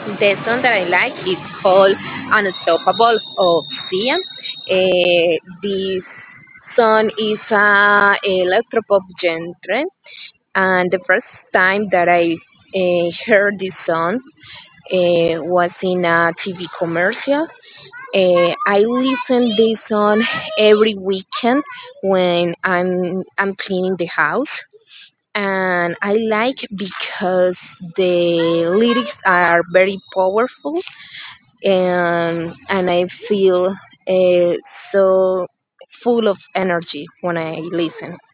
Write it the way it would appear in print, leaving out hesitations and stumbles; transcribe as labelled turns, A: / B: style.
A: The song that I like is called Unstoppable of Sia. This song is a electropop genre, and the first time that I heard this song was in a TV commercial. I listen this song every weekend when I'm cleaning the house, and I like because the lyrics are very powerful, and I feel so full of energy when I listen.